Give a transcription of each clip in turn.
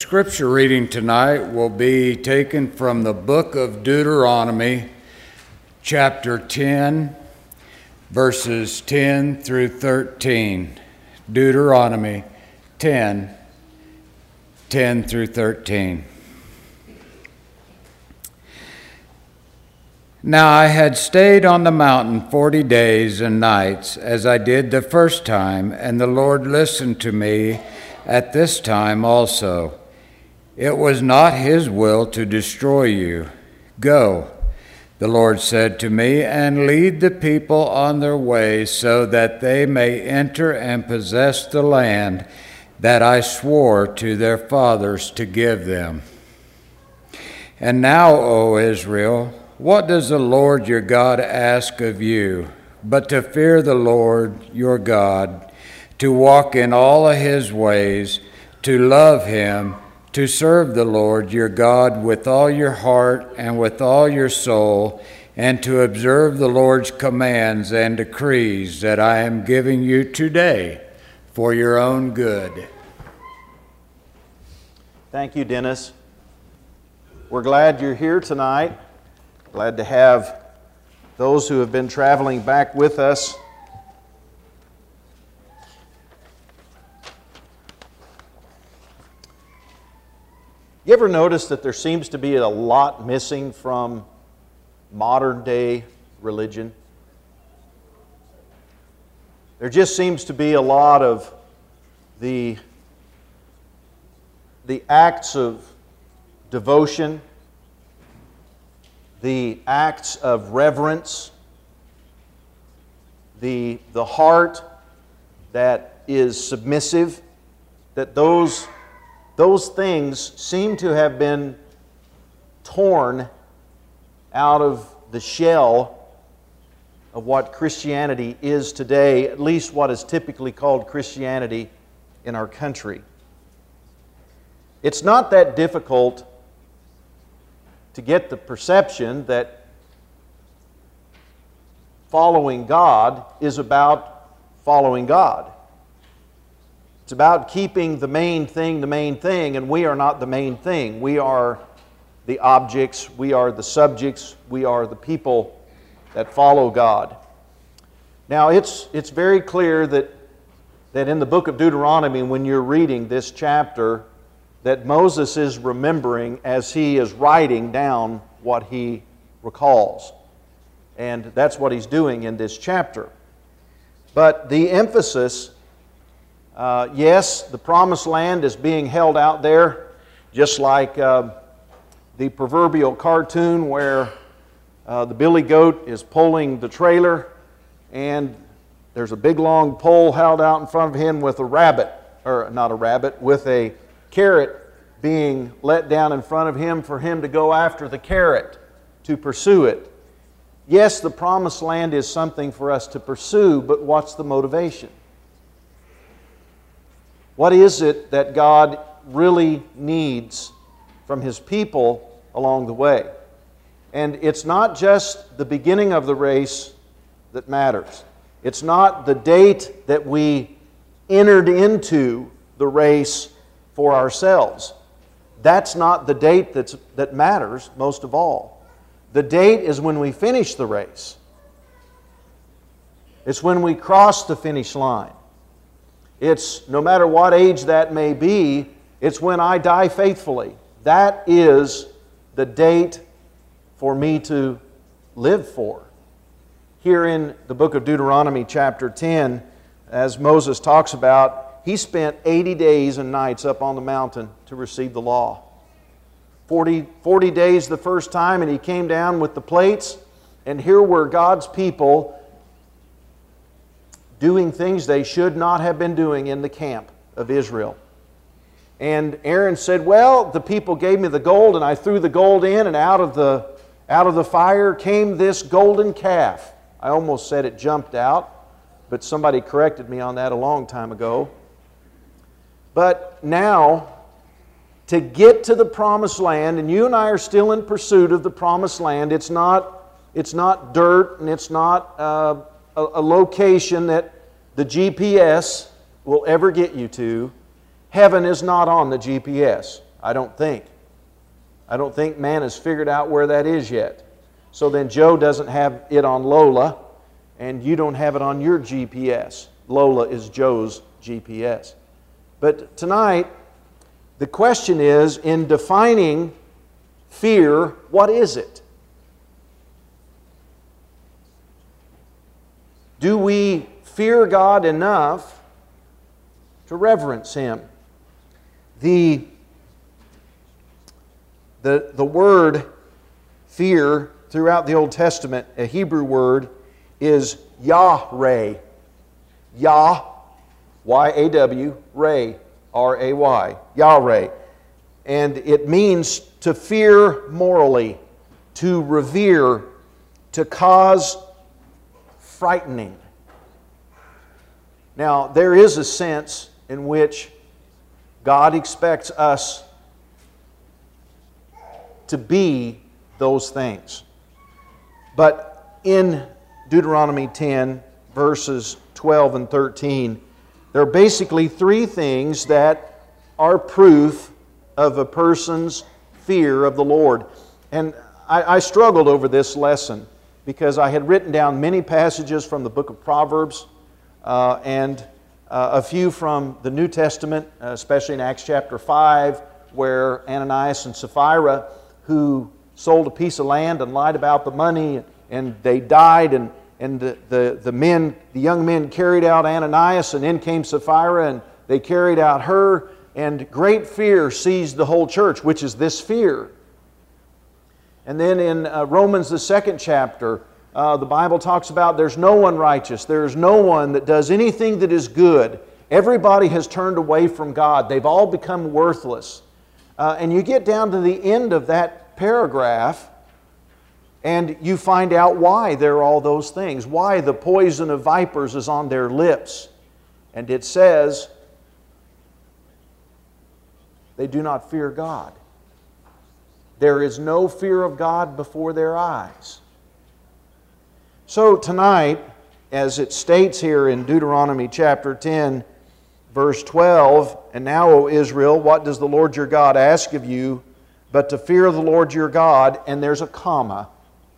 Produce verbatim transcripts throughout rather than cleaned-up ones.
scripture reading tonight will be taken from the book of Deuteronomy, chapter ten, verses ten through thirteen. Deuteronomy ten, ten through thirteen. Now I had stayed on the mountain forty days and nights, as I did the first time, and the Lord listened to me at this time also. It was not his will to destroy you. Go, the Lord said to me, and lead the people on their way, so that they may enter and possess the land that I swore to their fathers to give them. And now, O Israel, what does the Lord your God ask of you, but to fear the Lord your God, to walk in all of his ways, to love him, to serve the Lord your God with all your heart and with all your soul, and to observe the Lord's commands and decrees that I am giving you today for your own good. Thank you, Dennis. We're glad you're here tonight. Glad to have those who have been traveling back with us. You ever notice that there seems to be a lot missing from modern day religion? There just seems to be a lot of the, the acts of devotion, the acts of reverence, the, the heart that is submissive, that those Those things seem to have been torn out of the shell of what Christianity is today, at least what is typically called Christianity in our country. It's not that difficult to get the perception that following God is about following God. It's about keeping the main thing the main thing, and we are not the main thing. We are the objects, we are the subjects, we are the people that follow God. Now, it's, it's very clear that, that in the book of Deuteronomy, when you're reading this chapter, that Moses is remembering as he is writing down what he recalls. And that's what he's doing in this chapter. But the emphasis Uh, yes, the promised land is being held out there, just like uh, the proverbial cartoon where uh, the billy goat is pulling the trailer and there's a big long pole held out in front of him with a rabbit, or not a rabbit, with a carrot being let down in front of him for him to go after the carrot, to pursue it. Yes, the promised land is something for us to pursue, but what's the motivation? What is it that God really needs from His people along the way? And it's not just the beginning of the race that matters. It's not the date that we entered into the race for ourselves. That's not the date that's, that matters most of all. The date is when we finish the race. It's when we cross the finish line. It's, no matter what age that may be, it's when I die faithfully. That is the date for me to live for. Here in the book of Deuteronomy chapter ten, as Moses talks about, he spent eighty days and nights up on the mountain to receive the law. forty, forty days the first time, and he came down with the plates, and here were God's people doing things they should not have been doing in the camp of Israel. And Aaron said, well, the people gave me the gold, and I threw the gold in, and out of the, out of the fire came this golden calf. I almost said it jumped out, but somebody corrected me on that a long time ago. But now, to get to the promised land, and you and I are still in pursuit of the promised land, it's not, it's not dirt, and it's not uh, a, a location that the G P S will ever get you to. Heaven is not on the G P S. I don't think. I don't think man has figured out where that is yet. So then Joe doesn't have it on Lola, and you don't have it on your G P S. Lola is Joe's G P S. But tonight, the question is, in defining fear, what is it? Do we fear God enough to reverence Him? The, the, the word fear throughout the Old Testament, a Hebrew word, is Yahweh. Yah, Y A W, Ray, R A Y, Yahweh. And it means to fear morally, to revere, to cause frightening. Now, there is a sense in which God expects us to be those things. But in Deuteronomy ten, verses twelve and thirteen, there are basically three things that are proof of a person's fear of the Lord. And I, I struggled over this lesson because I had written down many passages from the book of Proverbs uh, and uh, a few from the New Testament, uh, especially in Acts chapter five, where Ananias and Sapphira, who sold a piece of land and lied about the money, and they died, and, and the, the, the men, the young men carried out Ananias, and in came Sapphira, and they carried out her, and great fear seized the whole church, which is this fear. And then in uh, Romans, the second chapter, uh, the Bible talks about there's no one righteous. There's no one that does anything that is good. Everybody has turned away from God. They've all become worthless. Uh, and you get down to the end of that paragraph, and you find out why there are all those things. Why the poison of vipers is on their lips. And it says, they do not fear God. There is no fear of God before their eyes. So tonight, as it states here in Deuteronomy chapter ten, verse twelve, and now, O Israel, what does the Lord your God ask of you but to fear the Lord your God? And there's a comma.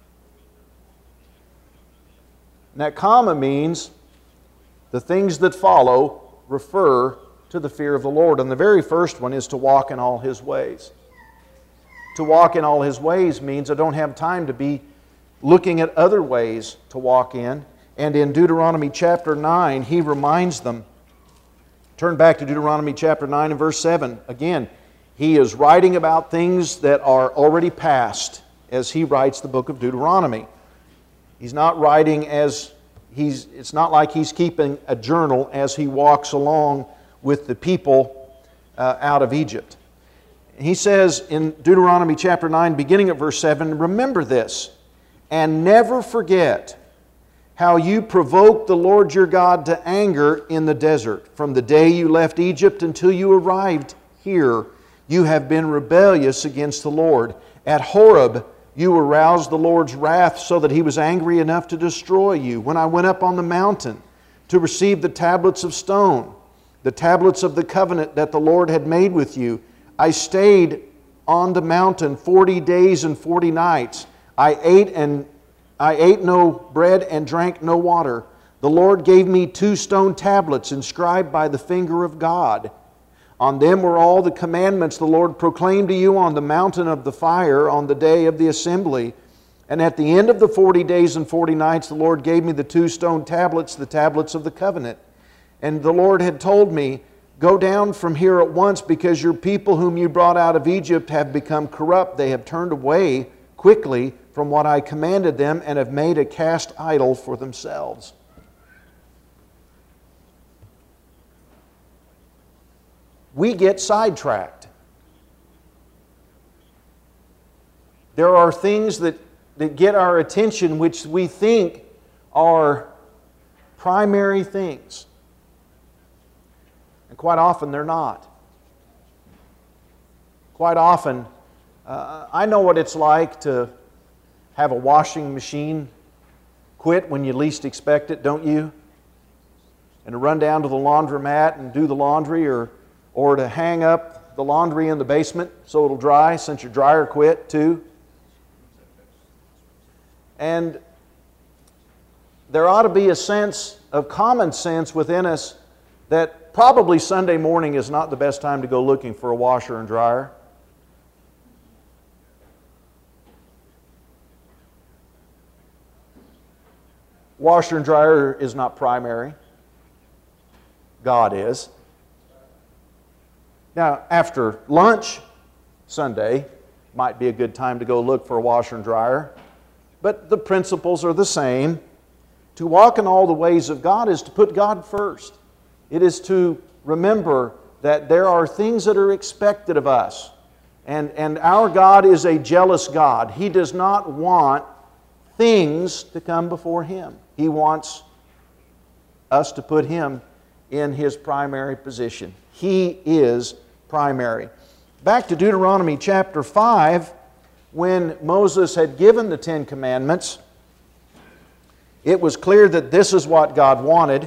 And that comma means the things that follow refer to the fear of the Lord. And the very first one is to walk in all His ways. To walk in all His ways means I don't have time to be looking at other ways to walk in. And in Deuteronomy chapter nine, He reminds them. Turn back to Deuteronomy chapter nine and verse seven. Again, He is writing about things that are already past as He writes the book of Deuteronomy. He's not writing as He's, it's not like He's keeping a journal as He walks along with the people uh, out of Egypt. He says in Deuteronomy chapter nine, beginning at verse seven, remember this, and never forget how you provoked the Lord your God to anger in the desert. From the day you left Egypt until you arrived here, you have been rebellious against the Lord. At Horeb, you aroused the Lord's wrath so that He was angry enough to destroy you. When I went up on the mountain to receive the tablets of stone, the tablets of the covenant that the Lord had made with you, I stayed on the mountain forty days and forty nights. I ate and I ate no bread and drank no water. The Lord gave me two stone tablets inscribed by the finger of God. On them were all the commandments the Lord proclaimed to you on the mountain of the fire on the day of the assembly. And at the end of the forty days and forty nights, the Lord gave me the two stone tablets, the tablets of the covenant. And the Lord had told me, go down from here at once, because your people whom you brought out of Egypt have become corrupt. They have turned away quickly from what I commanded them and have made a cast idol for themselves. We get sidetracked. There are things that, that get our attention which we think are primary things. And quite often they're not. Quite often, uh, I know what it's like to have a washing machine quit when you least expect it, don't you? And to run down to the laundromat and do the laundry, or, or to hang up the laundry in the basement so it'll dry since your dryer quit too. And there ought to be a sense of common sense within us that probably Sunday morning is not the best time to go looking for a washer and dryer. Washer and dryer is not primary. God is. Now, after lunch, Sunday, might be a good time to go look for a washer and dryer. But the principles are the same. To walk in all the ways of God is to put God first. It is to remember that there are things that are expected of us. And, and our God is a jealous God. He does not want things to come before Him. He wants us to put Him in His primary position. He is primary. Back to Deuteronomy chapter five, when Moses had given the Ten Commandments, it was clear that this is what God wanted.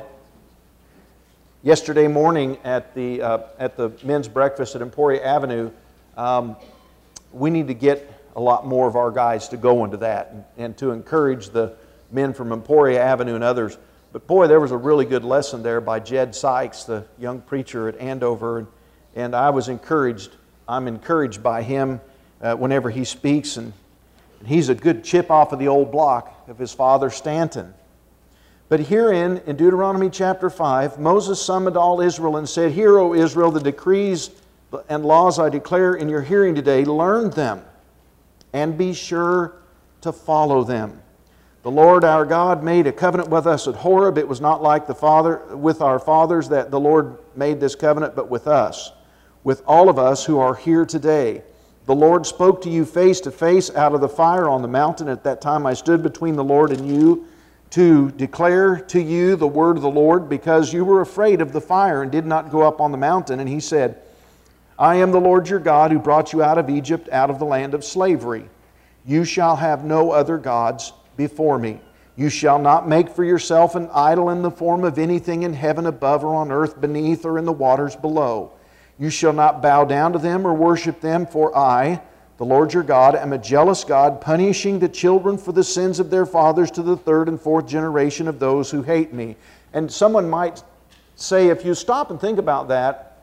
Yesterday morning at the, uh, at the men's breakfast at Emporia Avenue, um, we need to get a lot more of our guys to go into that and, and to encourage the men from Emporia Avenue and others. But boy, there was a really good lesson there by Jed Sykes, the young preacher at Andover, and, and I was encouraged. I'm encouraged by him uh, whenever he speaks, and, and he's a good chip off of the old block of his father Stanton. But herein, in Deuteronomy chapter five, Moses summoned all Israel and said, "Hear, O Israel, the decrees and laws I declare in your hearing today, learn them and be sure to follow them. The Lord our God made a covenant with us at Horeb. It was not like the Father with our fathers that the Lord made this covenant, but with us, with all of us who are here today. The Lord spoke to you face to face out of the fire on the mountain. At that time I stood between the Lord and you to declare to you the word of the Lord, because you were afraid of the fire and did not go up on the mountain." And He said, "I am the Lord your God who brought you out of Egypt, out of the land of slavery. You shall have no other gods before me. You shall not make for yourself an idol in the form of anything in heaven above or on earth beneath or in the waters below. You shall not bow down to them or worship them, for I, the Lord your God, am a jealous God, punishing the children for the sins of their fathers to the third and fourth generation of those who hate me." And someone might say, if you stop and think about that,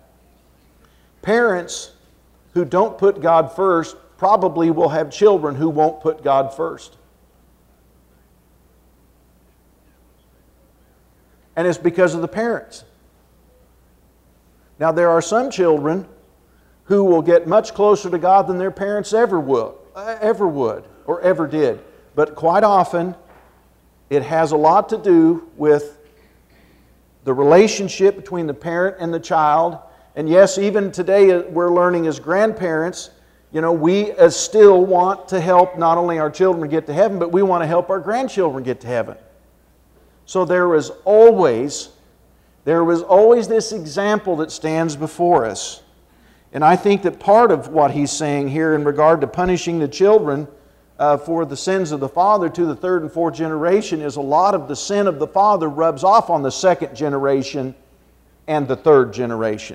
parents who don't put God first probably will have children who won't put God first. And it's because of the parents. Now, there are some children who will get much closer to God than their parents ever would, ever would, or ever did. But quite often, it has a lot to do with the relationship between the parent and the child. And yes, even today we're learning as grandparents, you know, we as still want to help not only our children get to heaven, but we want to help our grandchildren get to heaven. So there was always, there was always this example that stands before us. And I think that part of what he's saying here in regard to punishing the children uh, for the sins of the father to the third and fourth generation is a lot of the sin of the father rubs off on the second generation and the third generation.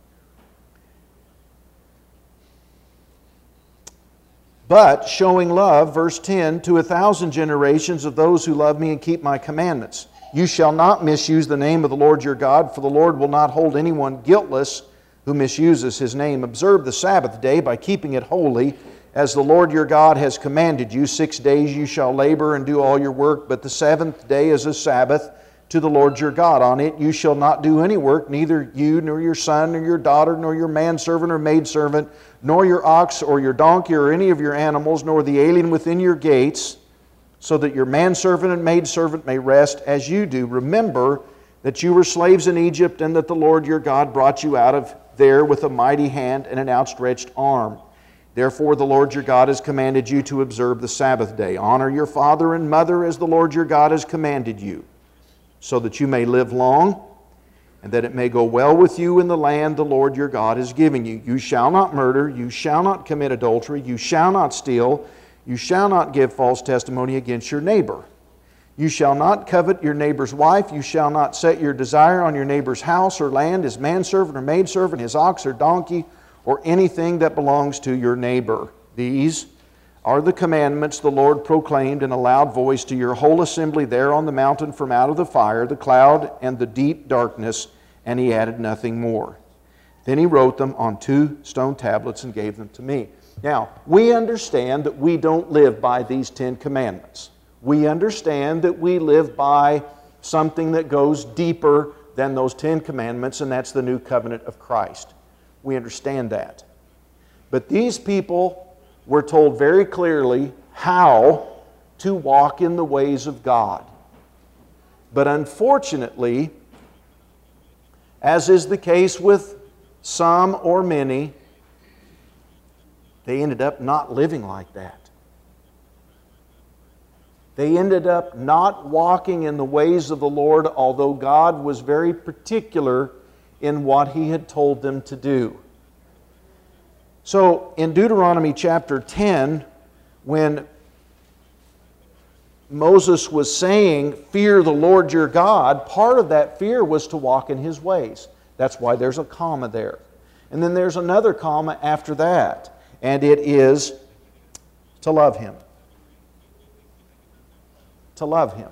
But showing love, verse ten, to a thousand generations of those who love me and keep my commandments. You shall not misuse the name of the Lord your God, for the Lord will not hold anyone guiltless who misuses His name. Observe the Sabbath day by keeping it holy, as the Lord your God has commanded you. Six days you shall labor and do all your work, but the seventh day is a Sabbath to the Lord your God. On it you shall not do any work, neither you, nor your son, nor your daughter, nor your manservant or maidservant, nor your ox or your donkey or any of your animals, nor the alien within your gates, so that your manservant and maidservant may rest as you do. Remember that you were slaves in Egypt, and that the Lord your God brought you out of there with a mighty hand and an outstretched arm. Therefore the Lord your God has commanded you to observe the Sabbath day. Honor your father and mother as the Lord your God has commanded you, so that you may live long, and that it may go well with you in the land the Lord your God is giving you. You shall not murder, you shall not commit adultery, you shall not steal, you shall not give false testimony against your neighbor. You shall not covet your neighbor's wife, you shall not set your desire on your neighbor's house or land, his manservant or maidservant, his ox or donkey, or anything that belongs to your neighbor. These are the commandments the Lord proclaimed in a loud voice to your whole assembly there on the mountain from out of the fire, the cloud, and the deep darkness, and he added nothing more. Then he wrote them on two stone tablets and gave them to me. Now, we understand that we don't live by these Ten Commandments. We understand that we live by something that goes deeper than those Ten Commandments, and that's the new covenant of Christ. We understand that. But these people were told very clearly how to walk in the ways of God. But unfortunately, as is the case with some or many, they ended up not living like that. They ended up not walking in the ways of the Lord, although God was very particular in what He had told them to do. So in Deuteronomy chapter ten, when Moses was saying, fear the Lord your God, part of that fear was to walk in His ways. That's why there's a comma there. And then there's another comma after that, and it is to love Him. To love Him.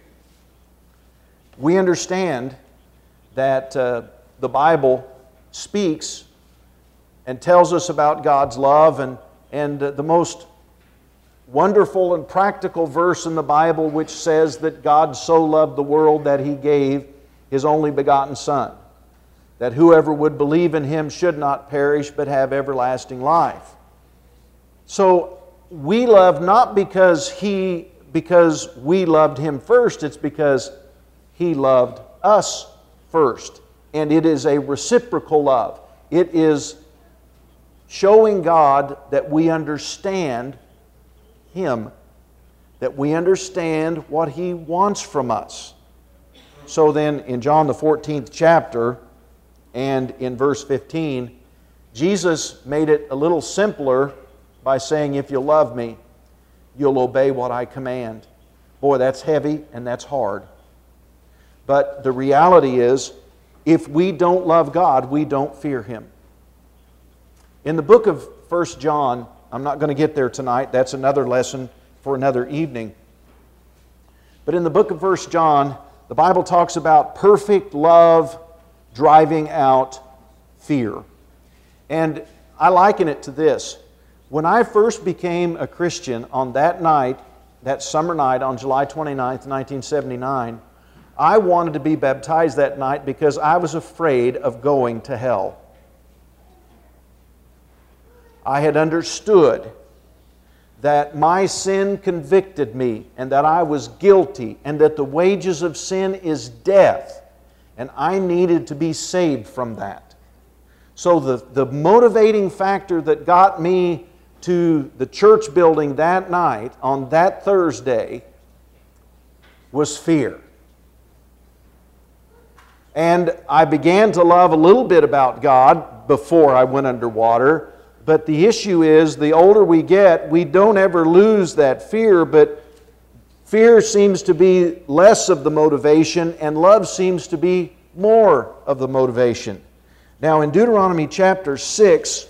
We understand that uh, the Bible speaks and tells us about God's love, and, and uh, the most wonderful and practical verse in the Bible which says that God so loved the world that He gave His only begotten Son, that whoever would believe in Him should not perish but have everlasting life. So we love not because He, because we loved Him first, it's because He loved us first. And it is a reciprocal love. It is showing God that we understand Him, that we understand what He wants from us. So then in John the fourteenth chapter and in verse fifteen, Jesus made it a little simpler by saying, if you love me, you'll obey what I command. Boy, that's heavy and that's hard. But the reality is, if we don't love God, we don't fear Him. In the book of First John, I'm not going to get there tonight. That's another lesson for another evening. But in the book of First John, the Bible talks about perfect love driving out fear. And I liken it to this. When I first became a Christian on that night, that summer night on July twenty-ninth, nineteen seventy-nine, I wanted to be baptized that night because I was afraid of going to hell. I had understood that my sin convicted me and that I was guilty and that the wages of sin is death, and I needed to be saved from that. So the, the motivating factor that got me to the church building that night on that Thursday was fear. And I began to love a little bit about God before I went underwater. But the issue is, the older we get, we don't ever lose that fear, but fear seems to be less of the motivation, and love seems to be more of the motivation. Now in Deuteronomy chapter six,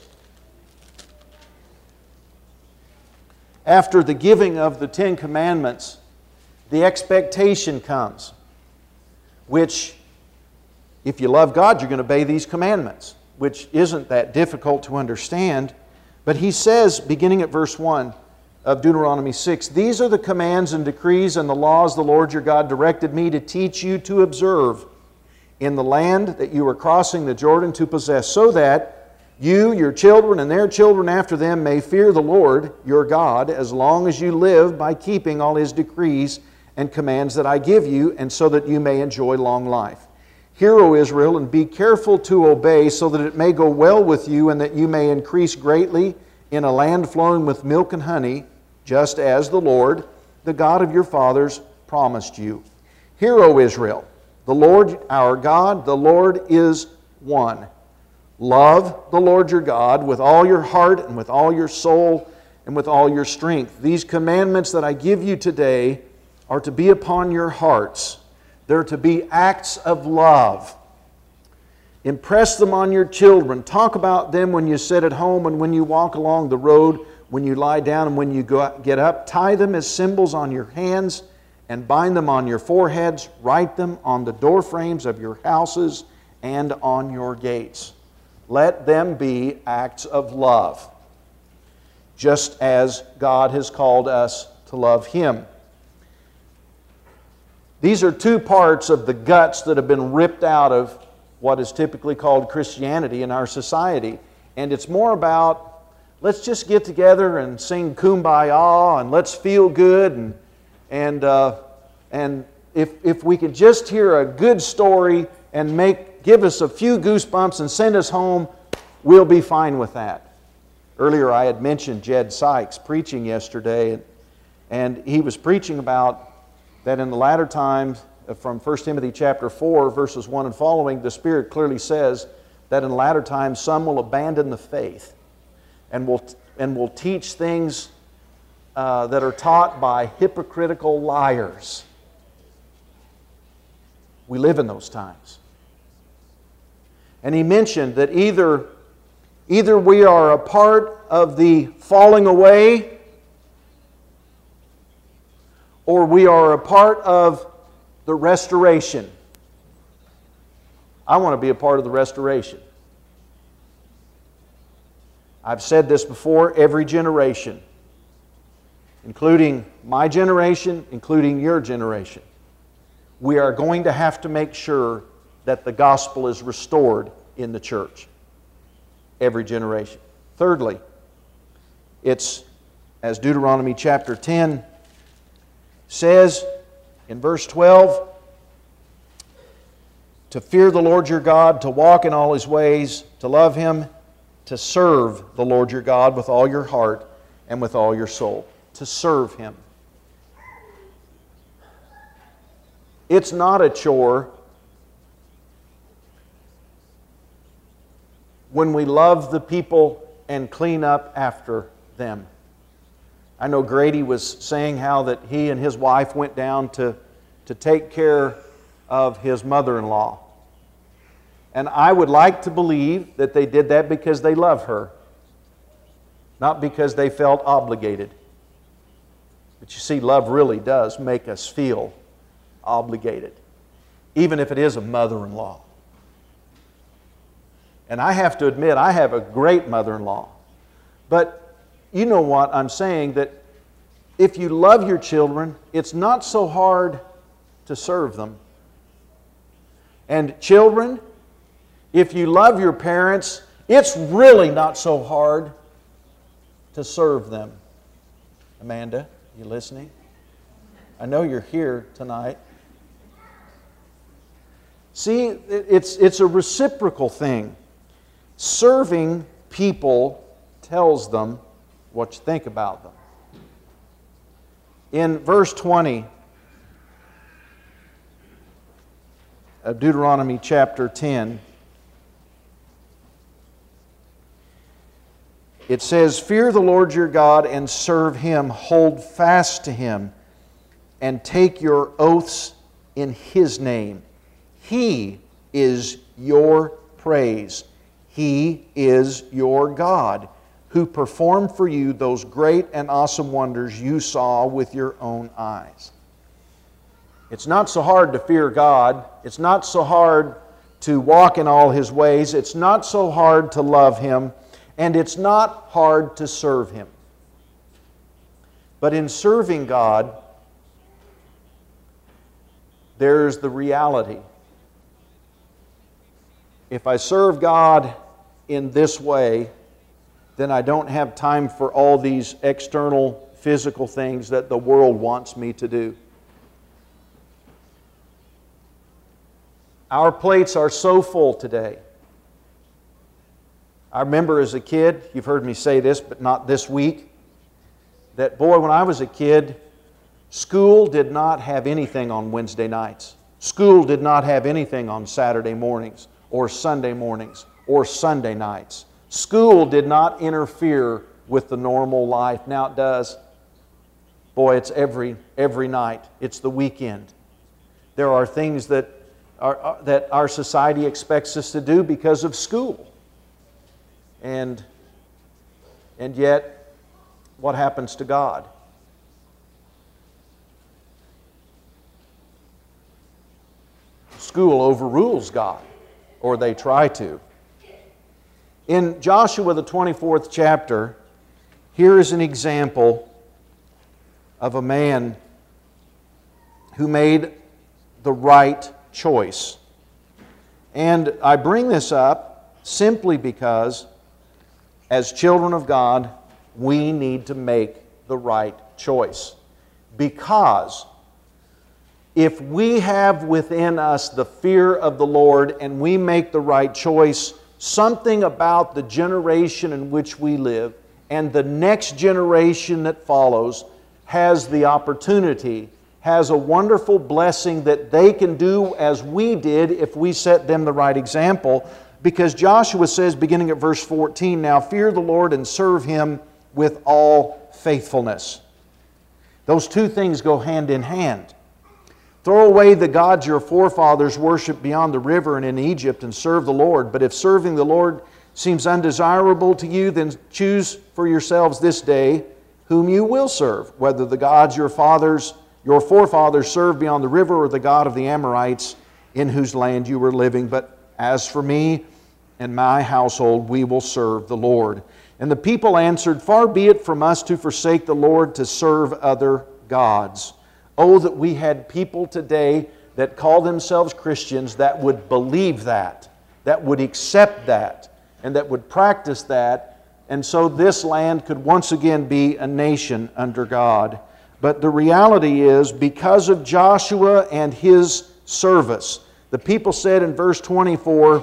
after the giving of the Ten Commandments, the expectation comes, which, if you love God, you're going to obey these commandments, which isn't that difficult to understand. But he says, beginning at verse one of Deuteronomy six, these are the commands and decrees and the laws the Lord your God directed me to teach you to observe in the land that you are crossing the Jordan to possess, so that you, your children, and their children after them may fear the Lord your God as long as you live by keeping all His decrees and commands that I give you, and so that you may enjoy long life. Hear, O Israel, and be careful to obey, so that it may go well with you, and that you may increase greatly in a land flowing with milk and honey, just as the Lord, the God of your fathers, promised you. Hear, O Israel, the Lord our God, the Lord is one. Love the Lord your God with all your heart and with all your soul and with all your strength. These commandments that I give you today are to be upon your hearts. They're to be acts of love. Impress them on your children. Talk about them when you sit at home and when you walk along the road, when you lie down and when you go out, get up. Tie them as symbols on your hands and bind them on your foreheads. Write them on the doorframes of your houses and on your gates. Let them be acts of love, just as God has called us to love Him. These are two parts of the guts that have been ripped out of what is typically called Christianity in our society. And it's more about, let's just get together and sing Kumbaya and let's feel good. And, and, uh, and if, if we could just hear a good story and make, give us a few goosebumps and send us home, we'll be fine with that. Earlier I had mentioned Jed Sykes preaching yesterday, and, and he was preaching about that in the latter times, from First Timothy chapter four, verses one and following, the Spirit clearly says that in the latter times some will abandon the faith and will, and will teach things uh, that are taught by hypocritical liars. We live in those times. And he mentioned that either, either we are a part of the falling away, or we are a part of the restoration. I want to be a part of the restoration. I've said this before, every generation, including my generation, including your generation, we are going to have to make sure that the gospel is restored in the church. Every generation. Thirdly, it's, as Deuteronomy chapter ten says, in verse twelve, to fear the Lord your God, to walk in all His ways, to love Him, to serve the Lord your God with all your heart and with all your soul. To serve Him. It's not a chore when we love the people and clean up after them. I know Grady was saying how that he and his wife went down to, to take care of his mother-in-law. And I would like to believe that they did that because they love her, not because they felt obligated. But you see, love really does make us feel obligated, even if it is a mother-in-law. And I have to admit, I have a great mother-in-law. But you know what I'm saying, that if you love your children, it's not so hard to serve them. And children, if you love your parents, it's really not so hard to serve them. Amanda, you listening? I know you're here tonight. See, it's, it's a reciprocal thing. Serving people tells them what you think about them. In verse twenty of Deuteronomy chapter ten, it says, fear the Lord your God and serve Him, hold fast to Him, and take your oaths in His name. He is your praise. He is your God, who performed for you those great and awesome wonders you saw with your own eyes. It's not so hard to fear God. It's not so hard to walk in all His ways. It's not so hard to love Him. And it's not hard to serve Him. But in serving God, there's the reality. If I serve God in this way, then I don't have time for all these external physical things that the world wants me to do. Our plates are so full today. I remember as a kid, you've heard me say this, but not this week, that boy, when I was a kid, school did not have anything on Wednesday nights. School did not have anything on Saturday mornings or Sunday mornings or Sunday nights. School did not interfere with the normal life. Now it does. Boy, it's every, every night. It's the weekend. There are things that our, uh, that our society expects us to do because of school. And, and yet, what happens to God? School overrules God, or they try to. In Joshua, the twenty-fourth chapter, here is an example of a man who made the right choice. And I bring this up simply because, as children of God, we need to make the right choice. Because if we have within us the fear of the Lord and we make the right choice, something about the generation in which we live and the next generation that follows has the opportunity, has a wonderful blessing that they can do as we did if we set them the right example. Because Joshua says, beginning at verse fourteen, "Now fear the Lord and serve Him with all faithfulness." Those two things go hand in hand. Throw away the gods your forefathers worshipped beyond the river and in Egypt and serve the Lord. But if serving the Lord seems undesirable to you, then choose for yourselves this day whom you will serve, whether the gods your fathers, your forefathers served beyond the river, or the God of the Amorites in whose land you were living. But as for me and my household, we will serve the Lord. And the people answered, "Far be it from us to forsake the Lord to serve other gods." Oh, that we had people today that call themselves Christians that would believe that, that would accept that, and that would practice that, and so this land could once again be a nation under God. But the reality is, because of Joshua and his service, the people said in verse twenty-four,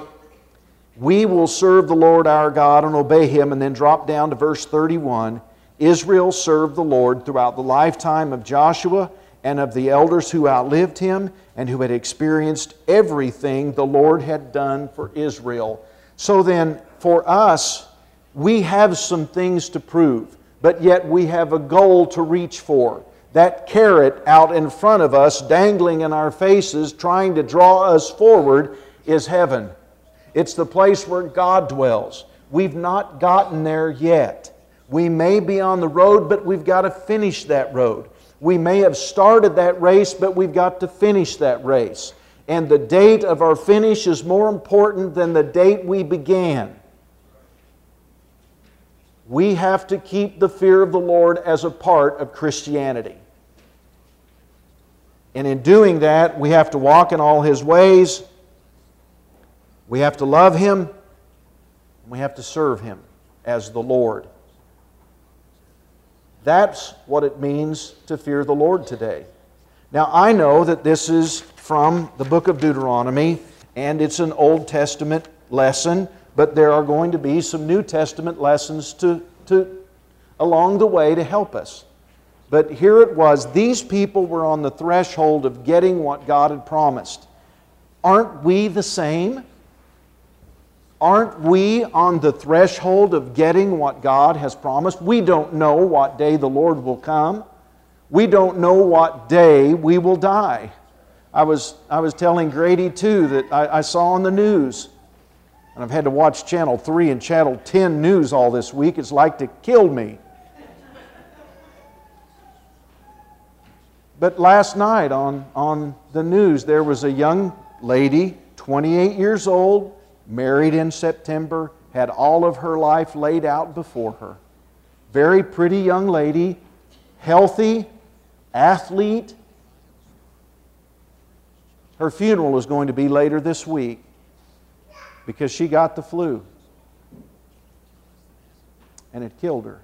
"We will serve the Lord our God and obey Him," and then drop down to verse thirty-one, Israel served the Lord throughout the lifetime of Joshua and of the elders who outlived him and who had experienced everything the Lord had done for Israel. So then, for us, we have some things to prove, but yet we have a goal to reach for. That carrot out in front of us, dangling in our faces, trying to draw us forward, is heaven. It's the place where God dwells. We've not gotten there yet. We may be on the road, but we've got to finish that road. We may have started that race, but we've got to finish that race. And the date of our finish is more important than the date we began. We have to keep the fear of the Lord as a part of Christianity. And in doing that, we have to walk in all His ways. We have to love Him. And we have to serve Him as the Lord. That's what it means to fear the Lord today. Now, I know that this is from the book of Deuteronomy, and it's an Old Testament lesson, but there are going to be some New Testament lessons to, to, along the way to help us. But here it was, these people were on the threshold of getting what God had promised. Aren't we the same? Aren't we on the threshold of getting what God has promised? We don't know what day the Lord will come. We don't know what day we will die. I was, I was telling Grady too that I, I saw on the news, and I've had to watch Channel three and Channel ten news all this week. It's like to kill me. But last night on, on the news, there was a young lady, twenty-eight years old, married in September, had all of her life laid out before her. Very pretty young lady, healthy, athlete. Her funeral is going to be later this week because she got the flu and it killed her.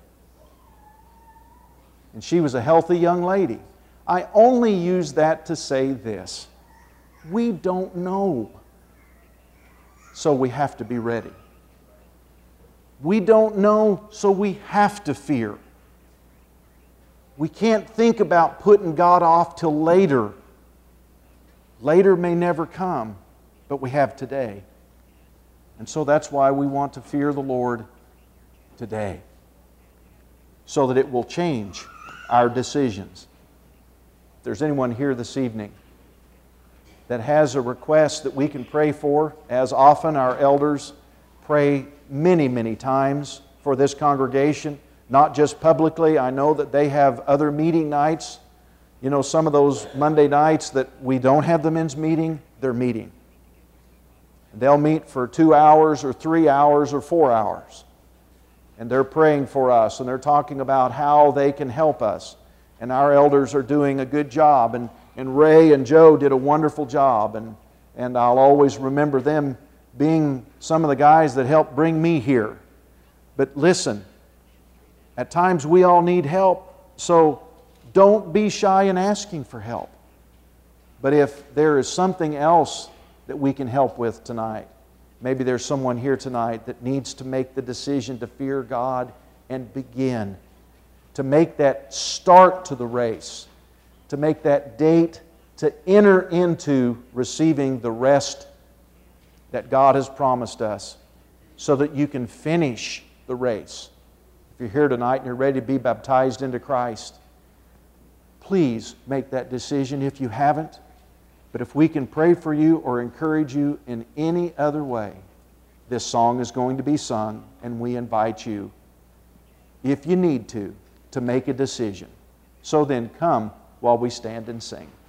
And she was a healthy young lady. I only use that to say this. We don't know. So we have to be ready. We don't know, so we have to fear. We can't think about putting God off till later. Later may never come, but we have today. And so that's why we want to fear the Lord today, so that it will change our decisions. If there's anyone here this evening that has a request that we can pray for, as often our elders pray many, many times for this congregation, not just publicly. I know that they have other meeting nights. You know, some of those Monday nights that we don't have the men's meeting, they're meeting. They'll meet for two hours or three hours or four hours. And they're praying for us, and they're talking about how they can help us. And our elders are doing a good job. And, and Ray and Joe did a wonderful job. And, and I'll always remember them being some of the guys that helped bring me here. But listen, at times we all need help. So don't be shy in asking for help. But if there is something else that we can help with tonight, maybe there's someone here tonight that needs to make the decision to fear God and begin to make that start to the race, to make that date to enter into receiving the rest that God has promised us, so that you can finish the race. If you're here tonight and you're ready to be baptized into Christ, please make that decision if you haven't. But if we can pray for you or encourage you in any other way, this song is going to be sung, and we invite you, if you need to, to make a decision. So then come while we stand and sing.